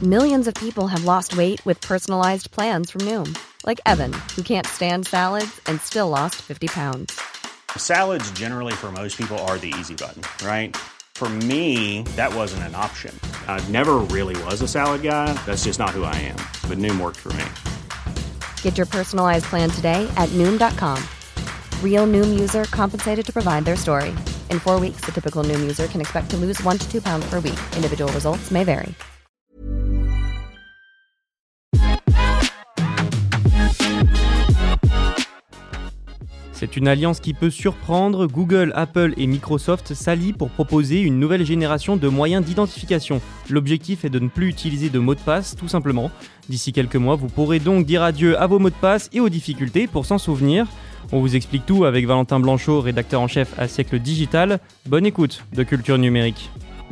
Millions of people have lost weight with personalized plans from Noom. Like Evan, who can't stand salads and still lost 50 pounds. Salads generally for most people are the easy button, right? For me, that wasn't an option. I never really was a salad guy. That's just not who I am. But Noom worked for me. Get your personalized plan today at Noom.com. Real Noom user compensated to provide their story. In 4 weeks, the typical Noom user can expect to lose 1 to 2 pounds per week. Individual results may vary. C'est une alliance qui peut surprendre. Google, Apple et Microsoft s'allient pour proposer une nouvelle génération de moyens d'identification. L'objectif est de ne plus utiliser de mots de passe, tout simplement. D'ici quelques mois, vous pourrez donc dire adieu à vos mots de passe et aux difficultés pour s'en souvenir. On vous explique tout avec Valentin Blanchot, rédacteur en chef à Siècle Digital. Bonne écoute de Culture Numérique.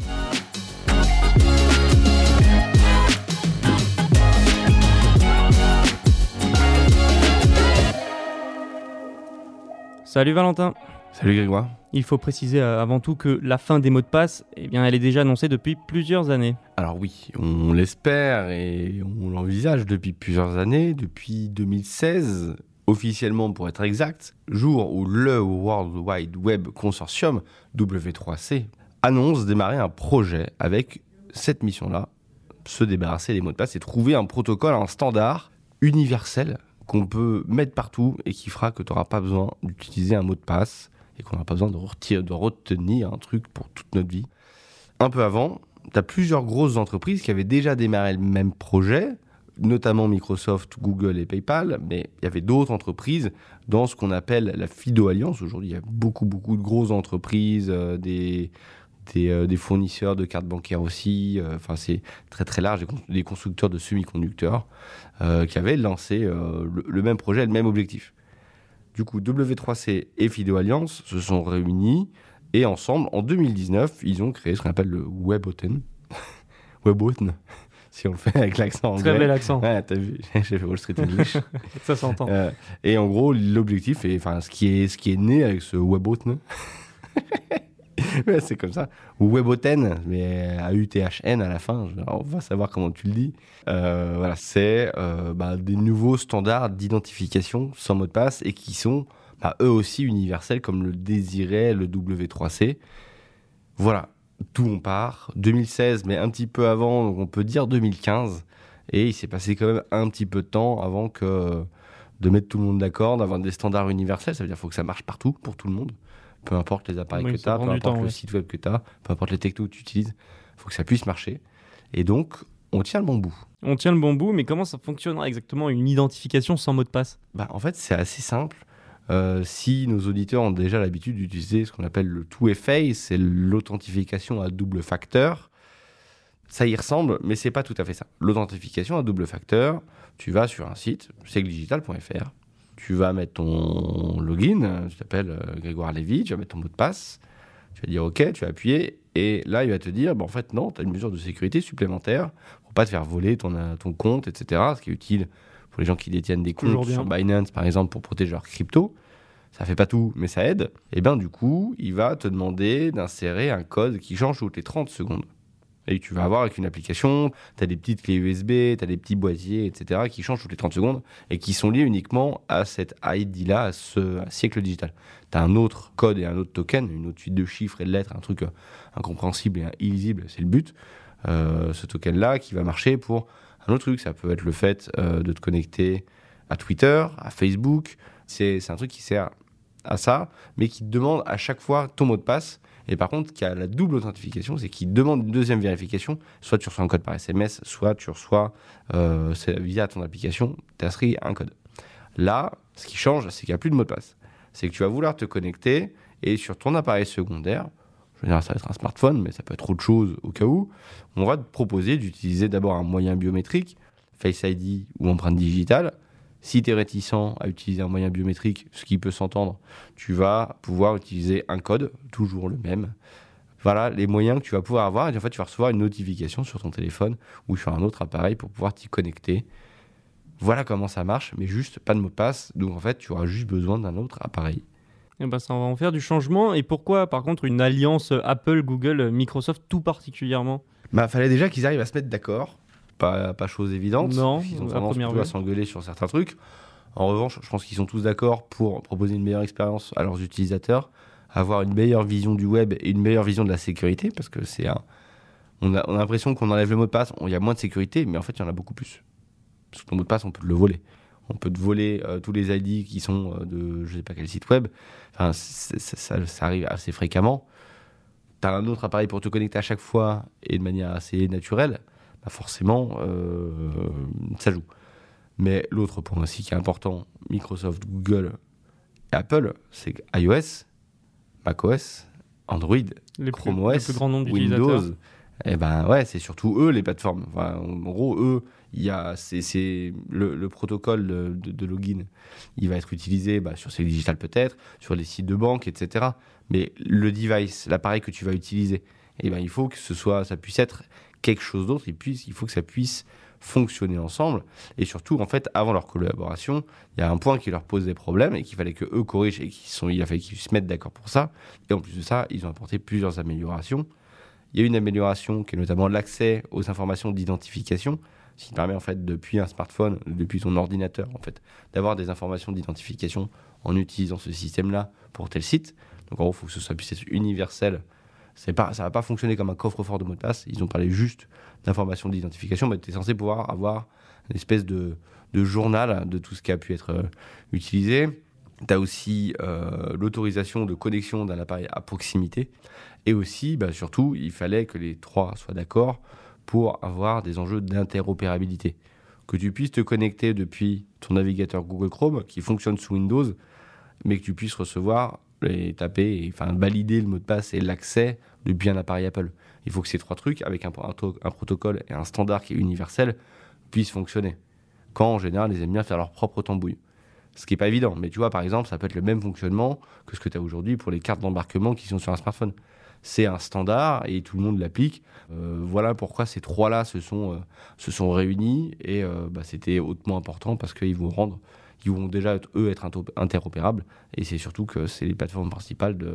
Salut Valentin. Salut Grégoire. Il faut préciser avant tout que la fin des mots de passe, elle est déjà annoncée depuis plusieurs années. Alors oui, on l'espère et on l'envisage depuis plusieurs années, depuis 2016, officiellement pour être exact, jour où le World Wide Web Consortium, W3C, annonce démarrer un projet avec cette mission-là, se débarrasser des mots de passe et trouver un protocole, un standard universel qu'on peut mettre partout et qui fera que tu n'auras pas besoin d'utiliser un mot de passe et qu'on n'aura pas besoin de retenir un truc pour toute notre vie. Un peu avant, tu as plusieurs grosses entreprises qui avaient déjà démarré le même projet, notamment Microsoft, Google et PayPal, mais il y avait d'autres entreprises dans ce qu'on appelle la FIDO-Alliance. Aujourd'hui, il y a beaucoup de grosses entreprises, des fournisseurs de cartes bancaires aussi, c'est très très large, des constructeurs de semi-conducteurs qui avaient lancé le même projet, le même objectif. Du coup, W3C et FIDO-Alliance se sont réunis et ensemble, en 2019, ils ont créé ce qu'on appelle le WebAuthn. WebAuthn, si on le fait avec l'accent anglais. Très bel accent. Ouais, t'as vu, j'ai fait Wall Street English. Ça s'entend. Et en gros, l'objectif, ce qui est né avec ce WebAuthn, ouais, c'est comme ça. Ou WebAuthn, mais A-U-T-H-N à la fin. On va savoir comment tu le dis. C'est des nouveaux standards d'identification sans mot de passe et qui sont eux aussi universels comme le désirait le W3C. Voilà, d'où on part. 2016, mais un petit peu avant, donc on peut dire 2015. Et il s'est passé quand même un petit peu de temps avant de mettre tout le monde d'accord, d'avoir des standards universels. Ça veut dire qu'il faut que ça marche partout, pour tout le monde. Peu importe les appareils que tu as, peu importe le site web que tu as, peu importe les technos que tu utilises, il faut que ça puisse marcher. Et donc, on tient le bon bout. On tient le bon bout, mais comment ça fonctionnera exactement une identification sans mot de passe ? En fait, c'est assez simple. Si nos auditeurs ont déjà l'habitude d'utiliser ce qu'on appelle le 2FA, c'est l'authentification à double facteur. Ça y ressemble, mais c'est pas tout à fait ça. L'authentification à double facteur, tu vas sur un site, siegledigital.fr. Tu vas mettre ton login, tu t'appelles Grégoire Lévy, tu vas mettre ton mot de passe, tu vas dire OK, tu vas appuyer, et là, il va te dire, en fait, non, tu as une mesure de sécurité supplémentaire pour pas te faire voler ton compte, etc., ce qui est utile pour les gens qui détiennent des comptes sur Binance, par exemple, pour protéger leur crypto. Ça fait pas tout, mais ça aide. Et bien, du coup, il va te demander d'insérer un code qui change toutes les 30 secondes. Et tu vas avoir avec une application, tu as des petites clés USB, tu as des petits boîtiers, etc., qui changent toutes les 30 secondes et qui sont liés uniquement à cette ID-là, à ce siècle digital. Tu as un autre code et un autre token, une autre suite de chiffres et de lettres, un truc incompréhensible et illisible, c'est le but. Ce token-là qui va marcher pour un autre truc. Ça peut être le fait de te connecter à Twitter, à Facebook. C'est un truc qui sert à ça, mais qui te demande à chaque fois ton mot de passe. Et par contre, qui a la double authentification, c'est qu'il demande une deuxième vérification. Soit tu reçois un code par SMS, soit tu reçois via ton application, tu as inscrit un code. Là, ce qui change, c'est qu'il n'y a plus de mot de passe. C'est que tu vas vouloir te connecter et sur ton appareil secondaire, je veux dire, ça va être un smartphone, mais ça peut être autre chose au cas où, on va te proposer d'utiliser d'abord un moyen biométrique, Face ID ou empreinte digitale. Si tu es réticent à utiliser un moyen biométrique, ce qui peut s'entendre, tu vas pouvoir utiliser un code, toujours le même. Voilà les moyens que tu vas pouvoir avoir. Et en fait, tu vas recevoir une notification sur ton téléphone ou sur un autre appareil pour pouvoir t'y connecter. Voilà comment ça marche, mais juste pas de mot de passe. Donc en fait, tu auras juste besoin d'un autre appareil. Et ça va en faire du changement. Et pourquoi, par contre, une alliance Apple, Google, Microsoft tout particulièrement ? Fallait déjà qu'ils arrivent à se mettre d'accord. pas chose évidente. Non, Ils ont à tendance première plutôt à vue. s'engueuler sur certains trucs. En revanche, je pense qu'ils sont tous d'accord pour proposer une meilleure expérience à leurs utilisateurs, avoir une meilleure vision du web et une meilleure vision de la sécurité, parce que on a l'impression qu'on enlève le mot de passe, il y a moins de sécurité, mais en fait, il y en a beaucoup plus. Parce que ton mot de passe, on peut te le voler. On peut te voler tous les ID qui sont de je sais pas quel site web. Enfin, ça arrive assez fréquemment. Tu as un autre appareil pour te connecter à chaque fois et de manière assez naturelle. Bah forcément, ça joue. Mais l'autre point aussi qui est important, Microsoft, Google et Apple, c'est que iOS, macOS, Android, Chrome OS, le plus grand nombre d'utilisateurs. Windows, et ben ouais, c'est surtout eux les plateformes. Enfin, en gros, eux, c'est le protocole de login. Il va être utilisé sur ces digital peut-être, sur les sites de banque, etc. Mais le device, l'appareil que tu vas utiliser, et ben il faut que ça puisse être quelque chose d'autre. Il faut que ça puisse fonctionner ensemble. Et surtout, en fait, avant leur collaboration, il y a un point qui leur pose des problèmes et qu'il fallait que eux corrigent et il a fallu qu'ils se mettent d'accord pour ça. Et en plus de ça, ils ont apporté plusieurs améliorations. Il y a une amélioration qui est notamment l'accès aux informations d'identification, ce qui permet en fait depuis un smartphone, depuis ton ordinateur en fait, d'avoir des informations d'identification en utilisant ce système-là pour tel site. Donc en gros, il faut que ça puisse être universel. Ça va pas fonctionner comme un coffre-fort de mots de passe. Ils ont parlé juste d'informations d'identification, mais tu es censé pouvoir avoir une espèce de journal de tout ce qui a pu être utilisé. Tu as aussi l'autorisation de connexion d'un appareil à proximité. Et aussi, surtout, il fallait que les trois soient d'accord pour avoir des enjeux d'interopérabilité. Que tu puisses te connecter depuis ton navigateur Google Chrome, qui fonctionne sous Windows, mais que tu puisses recevoir et taper, valider le mot de passe et l'accès depuis un appareil Apple. Il faut que ces trois trucs, avec un protocole et un standard qui est universel, puissent fonctionner. Quand, en général, ils aiment bien faire leur propre tambouille. Ce qui n'est pas évident. Mais tu vois, par exemple, ça peut être le même fonctionnement que ce que tu as aujourd'hui pour les cartes d'embarquement qui sont sur un smartphone. C'est un standard et tout le monde l'applique. Voilà pourquoi ces trois-là se sont réunis et c'était hautement important parce qu'ils vont déjà être interopérables et c'est surtout que c'est les plateformes principales de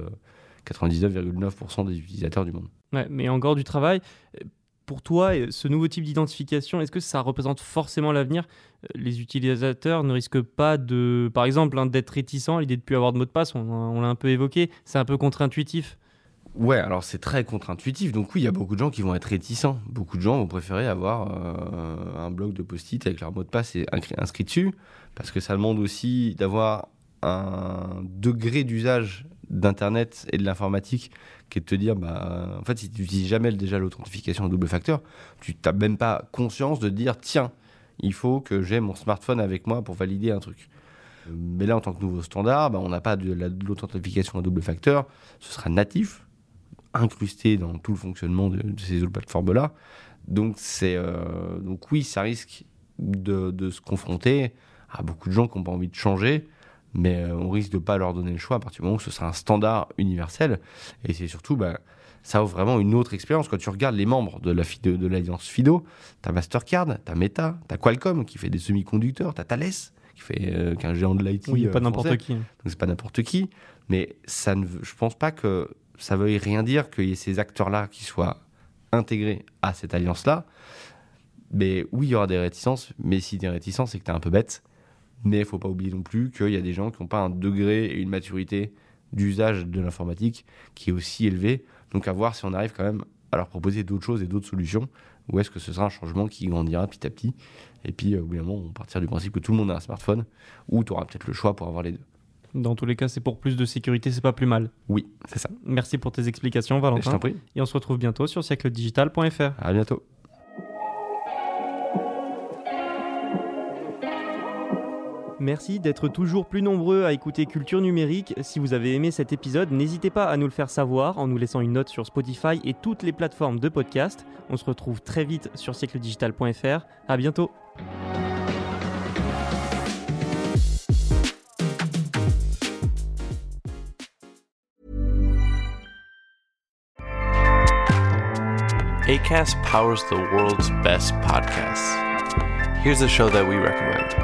99,9% des utilisateurs du monde. Ouais, mais encore du travail. Pour toi, ce nouveau type d'identification, est-ce que ça représente forcément l'avenir ? Les utilisateurs ne risquent pas par exemple, d'être réticents à l'idée de ne plus avoir de mot de passe. On l'a un peu évoqué. C'est un peu contre-intuitif. Ouais, alors c'est très contre-intuitif. Donc oui, il y a beaucoup de gens qui vont être réticents. Beaucoup de gens vont préférer avoir un bloc de post-it avec leur mot de passe inscrit dessus, parce que ça demande aussi d'avoir un degré d'usage d'Internet et de l'informatique qui est de te dire, en fait, si tu n'utilises jamais déjà l'authentification à double facteur, tu n'as même pas conscience de dire, tiens, il faut que j'ai mon smartphone avec moi pour valider un truc. Mais là, en tant que nouveau standard, on n'a pas de l'authentification à double facteur, ce sera natif, incrusté dans tout le fonctionnement de ces autres plateformes-là. Donc oui, ça risque de se confronter à beaucoup de gens qui n'ont pas envie de changer, mais on risque de ne pas leur donner le choix à partir du moment où ce sera un standard universel. Et c'est surtout, ça offre vraiment une autre expérience. Quand tu regardes les membres de l'alliance FIDO, tu as Mastercard, tu as Meta, tu as Qualcomm qui fait des semi-conducteurs, tu as Thales qui est un géant de l'IT. Oui, pas n'importe français. qui. Donc c'est pas n'importe qui, mais je pense pas que ça veuille rien dire qu'il y ait ces acteurs-là qui soient intégrés à cette alliance-là. Mais oui, il y aura des réticences, mais si des réticences, c'est que tu es un peu bête. Mais il ne faut pas oublier non plus qu'il y a des gens qui n'ont pas un degré et une maturité d'usage de l'informatique qui est aussi élevé. Donc à voir si on arrive quand même à leur proposer d'autres choses et d'autres solutions, ou est-ce que ce sera un changement qui grandira petit à petit. Et puis, au bout d'un moment, on partira du principe que tout le monde a un smartphone, ou tu auras peut-être le choix pour avoir les deux. Dans tous les cas, c'est pour plus de sécurité, c'est pas plus mal. Oui, c'est ça. Merci pour tes explications, Valentin. Je t'en prie. Et on se retrouve bientôt sur siècledigital.fr. À bientôt. Merci d'être toujours plus nombreux à écouter Culture Numérique. Si vous avez aimé cet épisode, n'hésitez pas à nous le faire savoir en nous laissant une note sur Spotify et toutes les plateformes de podcast. On se retrouve très vite sur siècledigital.fr. À bientôt. Acast powers the world's best podcasts. Here's a show that we recommend.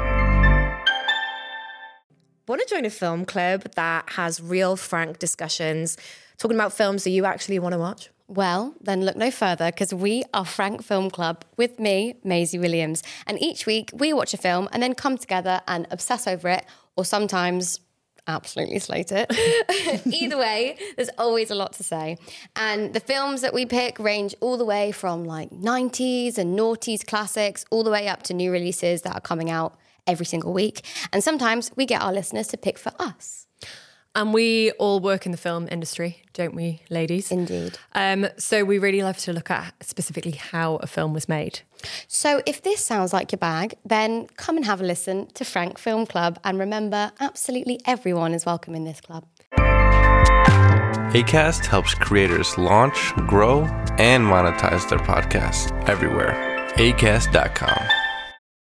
Want to join a film club that has real, frank discussions, talking about films that you actually want to watch? Well, then look no further, because we are Frank Film Club with me, Maisie Williams. And each week we watch a film and then come together and obsess over it, or sometimes absolutely slate it. Either way, there's always a lot to say. And the films that we pick range all the way from like 90s and noughties classics, all the way up to new releases that are coming out every single week. And sometimes we get our listeners to pick for us. And we all work in the film industry, don't we, ladies? Indeed. So we really love to look at specifically how a film was made. So if this sounds like your bag, then come and have a listen to Frank Film Club. And remember, absolutely everyone is welcome in this club. Acast helps creators launch, grow, and monetize their podcasts everywhere. Acast.com.